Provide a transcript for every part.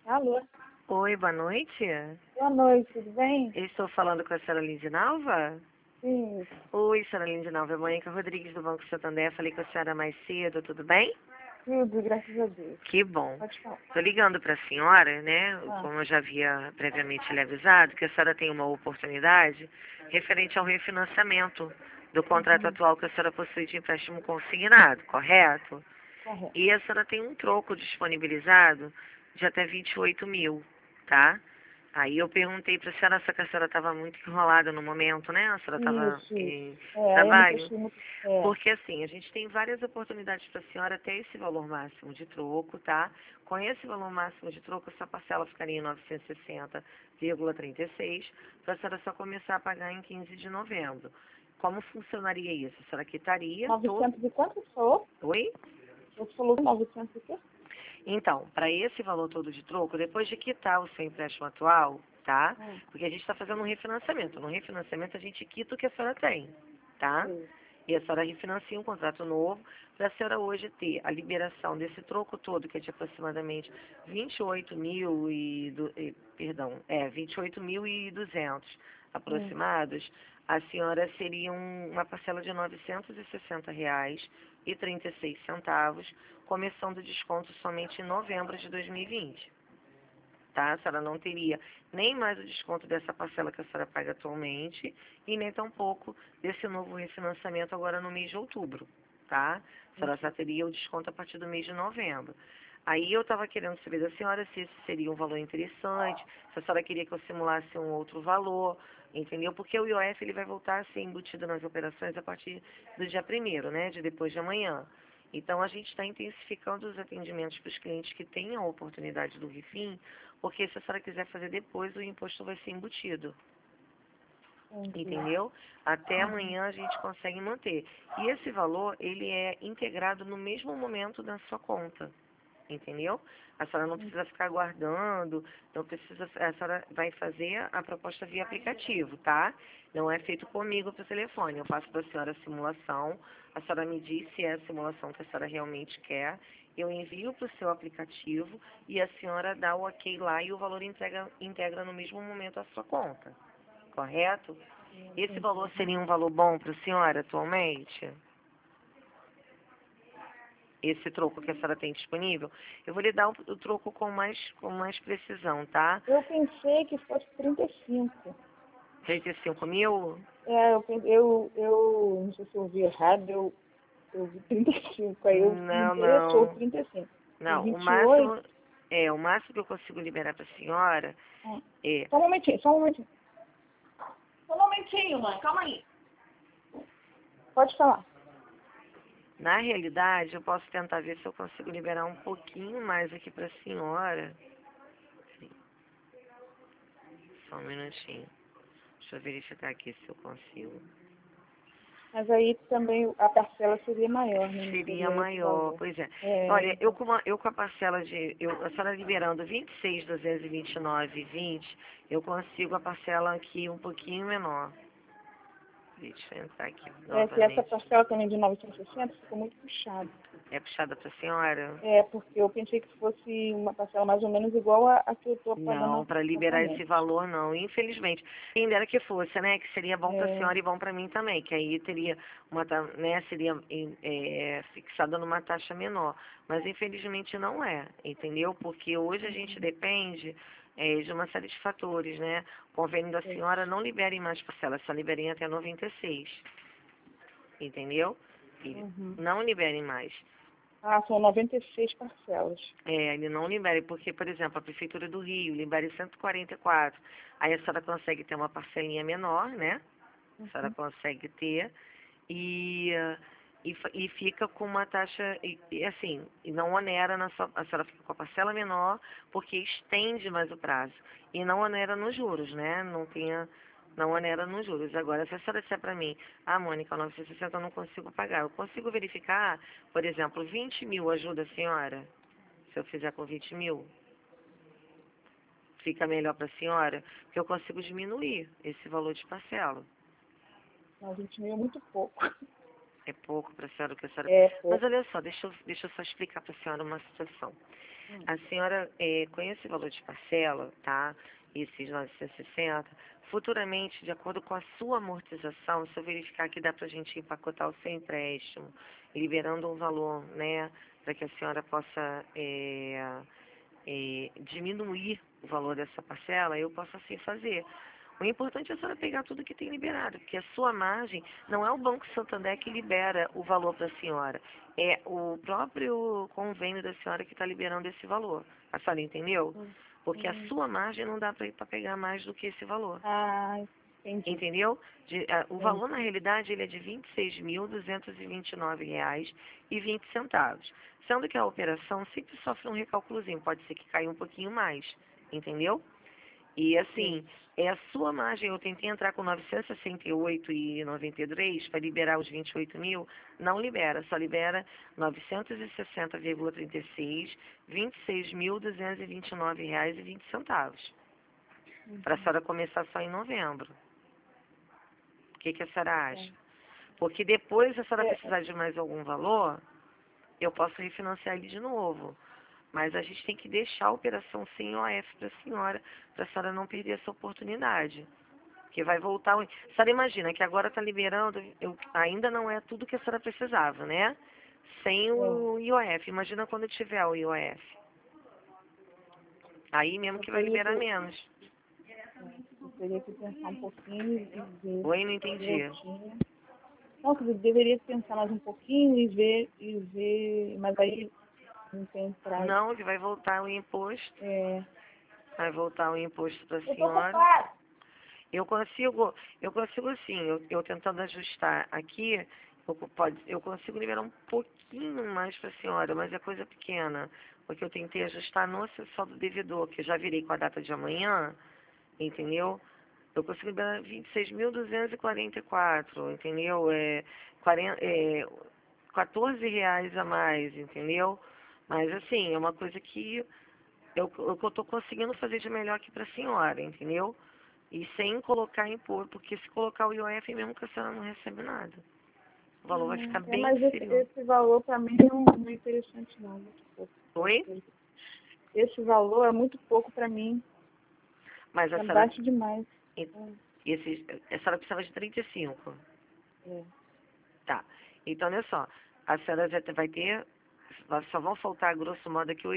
Alô, Oi, boa noite. boa noite, tudo bem? Eu estou falando com a senhora Lindinalva? Sim, Oi, senhora Lindinalva, é Mônica Rodrigues do Banco Santander. Falei com a senhora mais cedo, tudo bem? tudo, graças a Deus. Que bom. Pode falar. Estou ligando para a senhora, né? Ah, Como eu já havia previamente lhe avisado, que a senhora tem uma oportunidade referente ao refinanciamento do contrato uhum, atual que a senhora possui de empréstimo consignado, correto? correto. E a senhora tem um troco disponibilizado de até 28 mil, tá? Aí eu perguntei para a senhora se a senhora estava muito enrolada no momento, né? A senhora estava Isso, isso. em Aí eu não trabalho. prestei muito. É, Porque assim, a gente tem várias oportunidades para a senhora até esse valor máximo de troco, tá? Com esse valor máximo de troco, essa parcela ficaria em 960,36, para a senhora só começar a pagar em 15 de novembro. Como funcionaria isso? A senhora quitaria todo... 900 e quanto você falou? Oi? Você falou 900 e quê? Então, para esse valor todo de troco, depois de quitar o seu empréstimo atual, tá? Hum, Porque a gente está fazendo um refinanciamento. No refinanciamento a gente quita o que a senhora tem, tá? sei. E a senhora refinancia um contrato novo para a senhora hoje ter a liberação desse troco todo, que é de aproximadamente 28 mil perdão, 28.200 Hum, aproximados, a senhora seria uma parcela de R$ 960,36, começando o desconto somente em novembro de 2020, tá? A senhora não teria nem mais o desconto dessa parcela que a senhora paga atualmente e nem tampouco desse novo refinanciamento agora no mês de outubro, tá? A senhora só teria o desconto a partir do mês de novembro. Aí eu estava querendo saber da senhora se esse seria um valor interessante, se a senhora queria que eu simulasse um outro valor, entendeu? Porque o IOF ele vai voltar a ser embutido nas operações a partir do dia 1º, né, de depois de amanhã. Então a gente está intensificando os atendimentos para os clientes que tenham a oportunidade do refim, porque se a senhora quiser fazer depois, o imposto vai ser embutido. entendi. Entendeu? Até Uhum, amanhã a gente consegue manter. E esse valor, ele é integrado no mesmo momento da sua conta. Entendeu? A senhora não precisa ficar aguardando, não precisa, a senhora vai fazer a proposta via aplicativo, tá? Não é feito comigo por telefone. Eu faço para a senhora a simulação, a senhora me diz se é a simulação que a senhora realmente quer, eu envio para o seu aplicativo e a senhora dá o ok lá e o valor integra no mesmo momento a sua conta, correto? Esse valor entendi. seria um valor bom para a senhora atualmente? Esse troco que a senhora tem disponível? Eu vou lhe dar o troco com mais precisão, tá? Eu pensei que fosse 35. 35 mil? É, eu não sei se eu ouvi errado, eu vi 35. Aí eu me Não, interessou não. 35. O Não, 28. o máximo que eu consigo liberar para a senhora Ah, é, só um momentinho, só um momentinho. Só um momentinho, mãe, calma aí. Pode falar. na realidade, eu posso tentar ver se eu consigo liberar um pouquinho mais aqui para a senhora. Só um minutinho. Deixa eu verificar aqui se eu consigo. Mas aí também a parcela seria maior, né? Não Seria seria esse maior, valor. pois é. É, Olha, eu então, com a parcela a senhora liberando 26.229,20, eu consigo a parcela aqui um pouquinho menor. Deixa eu entrar aqui que essa novamente. parcela também de 960 ficou muito puxada. É puxada para a senhora? É, porque eu pensei que fosse uma parcela mais ou menos igual a que eu estou pagando Não, para liberar esse atualmente. valor não, infelizmente. Quem dera que fosse, né? Que seria bom para a É, senhora e bom para mim também, que aí teria né, seria fixada numa taxa menor. Mas infelizmente não é, entendeu? Porque hoje a gente depende de uma série de fatores, né? O convênio da sei. senhora não libera em mais parcelas, só libera em até 96, entendeu? E Uhum. não libera em mais. Ah, são 96 parcelas. Ele não libera, porque, por exemplo, a Prefeitura do Rio libera em 144. Aí a senhora consegue ter uma parcelinha menor, né? A senhora Uhum. consegue ter e, e fica com uma taxa, e assim, e não onera a senhora fica com a parcela menor, porque estende mais o prazo. E não onera nos juros, né? Não onera nos juros. Agora, se a senhora disser para mim, Mônica, 960 eu não consigo pagar. Eu consigo verificar, por exemplo, 20 mil ajuda a senhora? Se eu fizer com 20 mil, fica melhor para a senhora? Porque eu consigo diminuir esse valor de parcela. Não, 20 mil é muito pouco. É pouco para a senhora o que a senhora... É Mas pouco. olha só, deixa eu só explicar para a senhora uma situação. A senhora, com esse valor de parcela, tá? Esses 960, futuramente, de acordo com a sua amortização, se eu verificar que dá para a gente empacotar o seu empréstimo, liberando um valor, né, para que a senhora possa diminuir o valor dessa parcela, eu posso assim fazer. O importante é a senhora pegar tudo que tem liberado, porque a sua margem não é o Banco Santander que libera o valor para a senhora, é o próprio convênio da senhora que está liberando esse valor. A senhora entendeu? Porque a sua margem não dá para pegar mais do que esse valor. Ah, entendi. Entendeu? O valor, na realidade, ele é de R$ 26.229,20. Sendo que a operação sempre sofre um recálculozinho, pode ser que caia um pouquinho mais, entendeu? E assim, é a sua margem, eu tentei entrar com 968,93 para liberar os 28 mil, não libera, só libera 960,36, R$ 26.229,20. Para a senhora começar só em novembro. O que a senhora acha? Porque depois, se a senhora precisar de mais algum valor, eu posso refinanciar ele de novo. Mas a gente tem que deixar a operação sem OF para a senhora não perder essa oportunidade. Porque vai voltar. A senhora imagina que agora está liberando, ainda não é tudo que a senhora precisava, né? Sem o IOF. Imagina quando tiver o IOF. Aí mesmo que vai liberar menos. Eu teria que pensar um pouquinho e ver. Oi, não entendi. direitinho. Não, eu deveria pensar mais um pouquinho e ver, mas aí não tem prazo. Não, que vai voltar o imposto. Vai voltar o imposto para a senhora. Eu consigo assim, eu tentando ajustar aqui, eu consigo liberar um pouquinho mais para a senhora, mas é coisa pequena, porque eu tentei ajustar no acessório do devedor, que eu já virei com a data de amanhã, entendeu? Eu consigo liberar 26.244, entendeu? 14 reais a mais, entendeu? Mas assim, é uma coisa que eu estou conseguindo fazer de melhor aqui para a senhora, entendeu? E sem colocar imposto, porque se colocar o IOF mesmo que a senhora não recebe nada. O valor vai ficar bem mas inferior. esse valor para mim não é interessante não, muito pouco. Oi? Esse valor é muito pouco para mim, Mas a é senhora, baixo demais. a senhora precisava de 35. Tá. Então, olha só, a senhora já vai ter, só vão faltar, grosso modo, aqui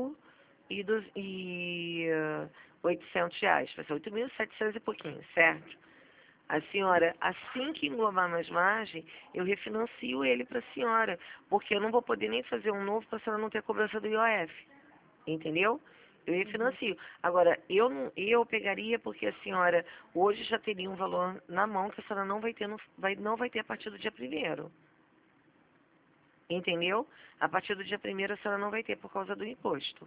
8.800 reais. Vai ser 8.700 e pouquinho, certo? A senhora, assim que englobar mais margem, eu refinancio ele para a senhora, porque eu não vou poder nem fazer um novo para a senhora não ter cobrança do IOF. Entendeu? Eu refinancio. Agora, eu pegaria porque a senhora hoje já teria um valor na mão que a senhora não vai ter, não vai ter a partir do dia 1º. Entendeu? A partir do dia 1º a senhora não vai ter por causa do imposto.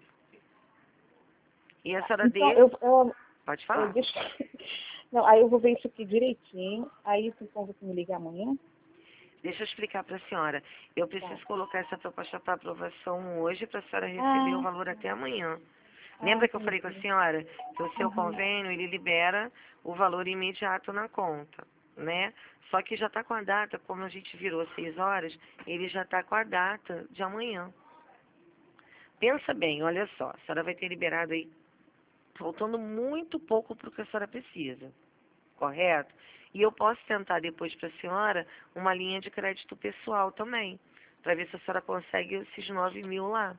E a senhora Então, Pode falar. Não, aí eu vou ver isso aqui direitinho, aí então você me ligar amanhã. Deixa eu explicar para a senhora. Eu preciso colocar essa proposta para aprovação hoje para a senhora receber o valor até amanhã. Lembra que eu falei com a senhora que o seu convênio, ele libera o valor imediato na conta, né? Só que já está com a data, como a gente virou 6 horas, ele já está com a data de amanhã. Pensa bem, olha só, a senhora vai ter liberado aí, faltando muito pouco para o que a senhora precisa, correto? E eu posso tentar depois para a senhora uma linha de crédito pessoal também, para ver se a senhora consegue esses 9 mil lá.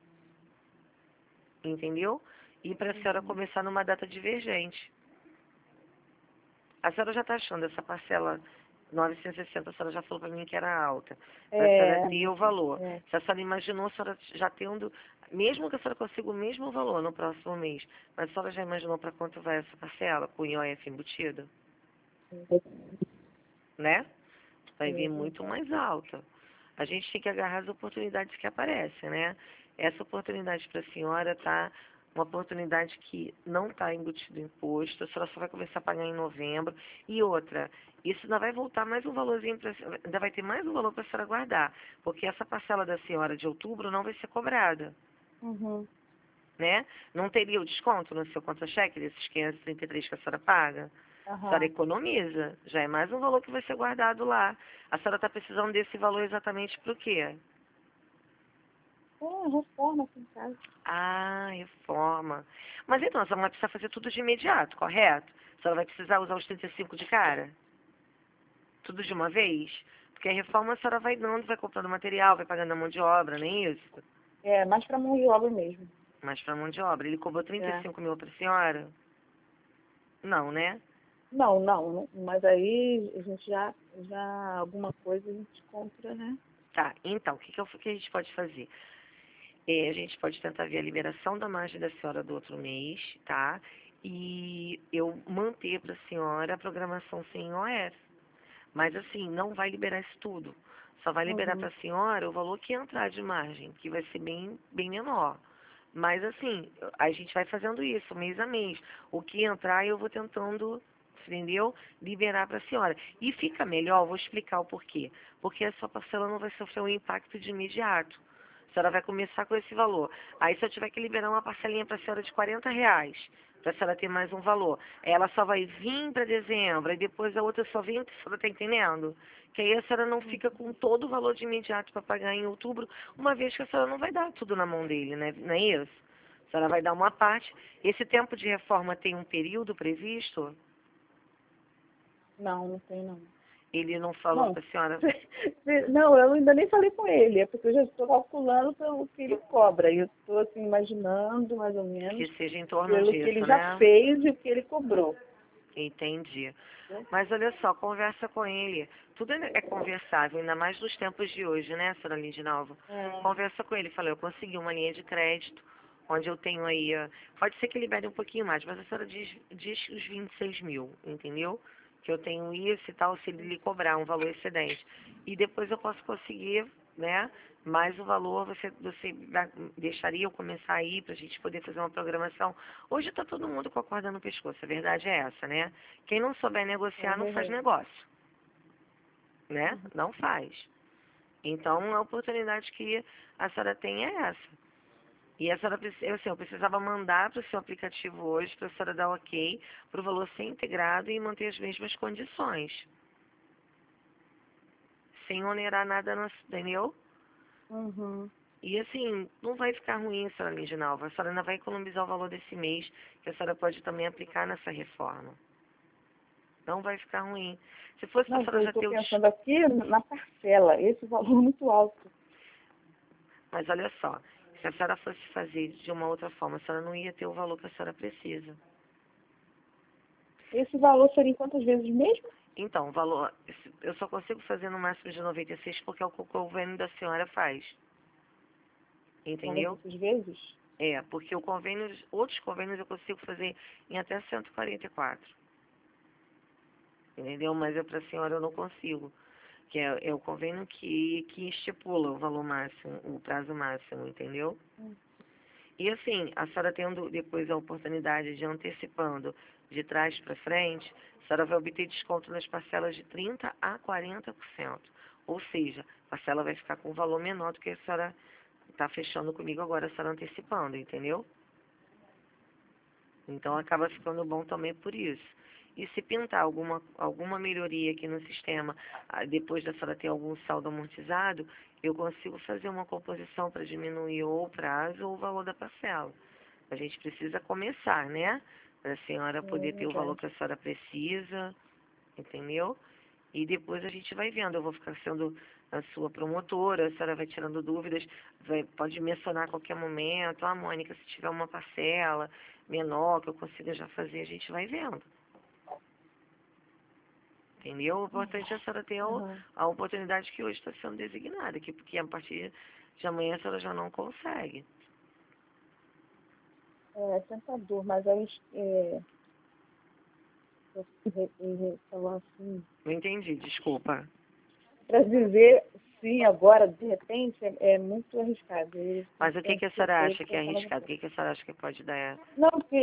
Entendeu? E para a senhora começar numa data divergente. A senhora já está achando essa parcela 960, a senhora já falou para mim que era alta. A senhora ter o valor. Se a senhora imaginou, a senhora já tendo, mesmo que a senhora consiga o mesmo valor no próximo mês, mas a senhora já imaginou para quanto vai essa parcela, com o IOF embutido? Né? Vai vir muito mais alta. A gente tem que agarrar as oportunidades que aparecem, né? Essa oportunidade para a senhora está uma oportunidade que não está embutido imposto, a senhora só vai começar a pagar em novembro. E outra, isso ainda vai voltar mais um valorzinho, ainda vai ter mais um valor para a senhora guardar, porque essa parcela da senhora de outubro não vai ser cobrada. Né? Não teria o desconto no seu contra-cheque desses 533 que a senhora paga? A senhora economiza, já é mais um valor que vai ser guardado lá. A senhora está precisando desse valor exatamente para o quê? Reforma aqui em casa. Ah, reforma. Mas então, a senhora vai precisar fazer tudo de imediato, correto? A senhora vai precisar usar os 35 de cara? Tudo de uma vez? Porque a reforma a senhora vai dando, vai comprando material, vai pagando a mão de obra, nem isso? É, mais para mão de obra mesmo. Mas pra mão de obra. Ele cobrou É. 35 mil pra senhora? Não, né? Não, não, mas aí a gente já alguma coisa a gente compra, né? Tá, então, o que a gente pode fazer? A gente pode tentar ver a liberação da margem da senhora do outro mês, tá? E eu manter para a senhora a programação sem OF. Mas assim, não vai liberar isso tudo. Só vai liberar para Uhum. a senhora o valor que entrar de margem, que vai ser bem menor. Mas assim, a gente vai fazendo isso mês a mês. O que entrar eu vou tentando, entendeu? Liberar para a senhora. E fica melhor, vou explicar o porquê. Porque a sua parcela não vai sofrer um impacto de imediato. A senhora vai começar com esse valor. Aí se eu tiver que liberar uma parcelinha para a senhora de R$ 40, para a senhora ter mais um valor, ela só vai vir para dezembro, e depois a outra só vem, a senhora está entendendo? Que aí a senhora não fica com todo o valor de imediato para pagar em outubro, uma vez que a senhora não vai dar tudo na mão dele, né? Não é isso? A senhora vai dar uma parte. Esse tempo de reforma tem um período previsto? Não, não tem não. Ele não falou Não, para a senhora não, eu ainda nem falei com ele, é porque eu já estou calculando pelo que ele cobra. E eu estou assim, imaginando mais ou que menos seja em torno pelo que ele disso, já né? fez e o que ele cobrou. Entendi. Entendeu? Mas olha só, conversa com ele. Tudo é conversável, ainda mais nos tempos de hoje, né, senhora Lindinalva? É, Conversa com ele. Fala, eu consegui uma linha de crédito, onde eu tenho aí, pode ser que libere um pouquinho mais, mas a senhora diz os 26 mil, entendeu? Que eu tenho isso e tal, se ele lhe cobrar um valor excedente. E depois eu posso conseguir, né, mais o valor, você deixaria eu começar aí para a gente poder fazer uma programação. Hoje está todo mundo com a corda no pescoço, a verdade é essa, né? Quem não souber é negociar não faz verdade. negócio, né? Não faz. Então a oportunidade que a senhora tem é essa. E a senhora, eu precisava mandar para o seu aplicativo hoje para a senhora dar ok para o valor ser integrado e manter as mesmas condições, sem onerar nada, entendeu? Uhum. E assim, não vai ficar ruim, senhora Lindinalva. A senhora ainda vai economizar o valor desse mês, que a senhora pode também aplicar nessa reforma. Não vai ficar ruim. Se fosse para a Não, senhora eu já estou ter o pensando aqui na parcela, esse valor é muito alto. Mas olha só, se a senhora fosse fazer de uma outra forma, a senhora não ia ter o valor que a senhora precisa. Esse valor seria em quantas vezes mesmo? Então, o valor, eu só consigo fazer no máximo de 96 porque é o que o convênio da senhora faz. Entendeu? 96 vezes? É, porque outros convênios eu consigo fazer em até 144. Entendeu? Mas para a senhora eu não consigo. Que é o convênio que estipula o valor máximo, o prazo máximo, entendeu? E assim, a senhora tendo depois a oportunidade de antecipando de trás para frente, a senhora vai obter desconto nas parcelas de 30% a 40%. Ou seja, a parcela vai ficar com um valor menor do que a senhora está fechando comigo agora, a senhora antecipando, entendeu? Então acaba ficando bom também por isso. E se pintar alguma melhoria aqui no sistema, depois da senhora ter algum saldo amortizado, eu consigo fazer uma composição para diminuir ou o prazo ou o valor da parcela. A gente precisa começar, né? Para a senhora É poder ter o valor verdade. que a senhora precisa, entendeu? E depois a gente vai vendo. Eu vou ficar sendo a sua promotora, a senhora vai tirando dúvidas, pode mencionar a qualquer momento. Ah, Mônica, se tiver uma parcela menor que eu consiga já fazer, a gente vai vendo. Entendeu? O importante é a senhora ter Uhum. a oportunidade que hoje está sendo designada, porque a partir de amanhã a senhora já não consegue. É tentador, mas aí eu falar assim, Não entendi, desculpa. para dizer sim agora, de repente, é muito arriscado. Eu Mas o que tenho que a que senhora ter acha que é pensar mais um arriscado? O pouco. que que a senhora acha que pode dar Não, porque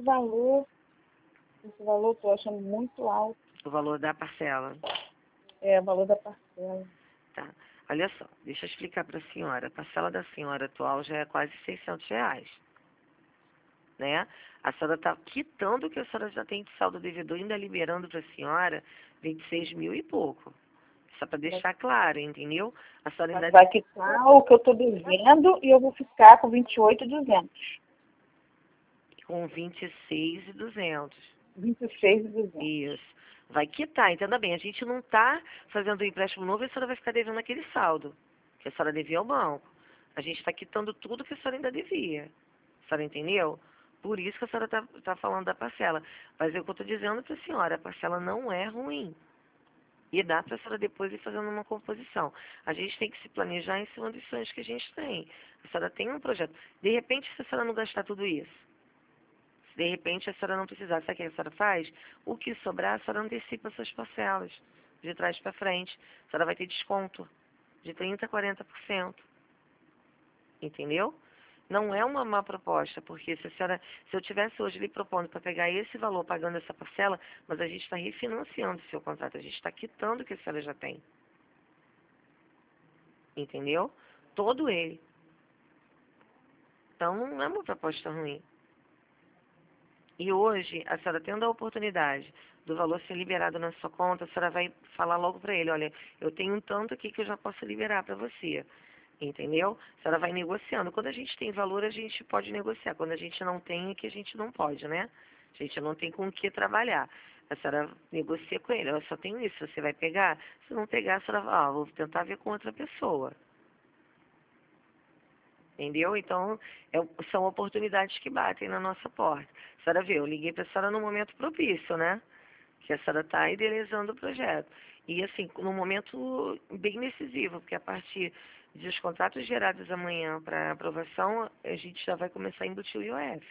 esse valor eu tô achando muito alto, o valor da parcela? o valor da parcela. Tá. Olha só, deixa eu explicar para a senhora. A parcela da senhora atual já é quase R$ 600, né? A senhora está quitando o que a senhora já tem de saldo devedor, ainda liberando para a senhora 26 mil e pouco. Só para deixar claro, entendeu? A senhora ainda Vai quitar o que eu estou devendo e eu vou ficar com 28.200. com 26.200. 26.200. Isso. Vai quitar, entenda bem. A gente não está fazendo um empréstimo novo e a senhora vai ficar devendo aquele saldo que a senhora devia ao banco. A gente está quitando tudo que a senhora ainda devia. A senhora entendeu? Por isso que a senhora está falando da parcela. Mas é o que eu estou dizendo para a senhora, a parcela não é ruim. E dá para a senhora depois ir fazendo uma composição. A gente tem que se planejar em cima dos sonhos que a gente tem. A senhora tem um projeto. De repente, se a senhora não gastar tudo isso, se de repente a senhora não precisar, sabe o que a senhora faz? O que sobrar, a senhora antecipa suas parcelas. De trás para frente. A senhora vai ter desconto de 30% a 40%. Entendeu? Não é uma má proposta, porque se eu tivesse hoje lhe propondo para pegar esse valor pagando essa parcela, mas a gente está refinanciando o seu contrato, a gente está quitando o que a senhora já tem. Entendeu? Todo ele. Então não é uma proposta ruim. E hoje, a senhora tendo a oportunidade do valor ser liberado na sua conta, a senhora vai falar logo para ele, olha, eu tenho um tanto aqui que eu já posso liberar para você. Entendeu? A senhora vai negociando. Quando a gente tem valor, a gente pode negociar. Quando a gente não tem, é que a gente não pode, né? A gente não tem com o que trabalhar. A senhora negocia com ele. Eu só tenho isso, você vai pegar? Se não pegar, a senhora vai, vou tentar ver com outra pessoa. Entendeu? Então, são oportunidades que batem na nossa porta. A senhora vê, eu liguei para a senhora no momento propício, né? Que a senhora está idealizando o projeto. E, assim, num momento bem decisivo, porque a partir dos contratos gerados amanhã para aprovação, a gente já vai começar a embutir o IOF.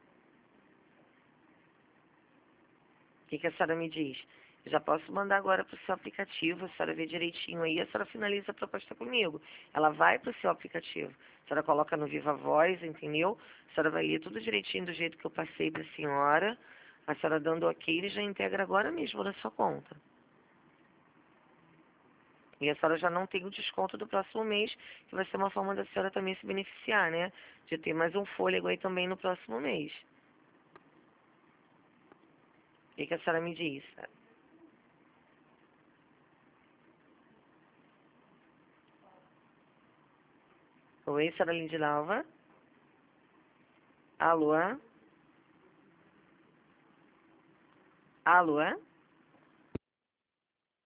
O que a senhora me diz? Eu já posso mandar agora para o seu aplicativo, a senhora vê direitinho aí, a senhora finaliza a proposta comigo. Ela vai para o seu aplicativo. A senhora coloca no Viva Voz, entendeu? A senhora vai ler tudo direitinho do jeito que eu passei para a senhora. A senhora dando ok, ele já integra agora mesmo na sua conta. E a senhora já não tem o desconto do próximo mês, que vai ser uma forma da senhora também se beneficiar, né? De ter mais um fôlego aí também no próximo mês. O que a senhora me diz? Oi, senhora Lindinalva? Alô? Alô?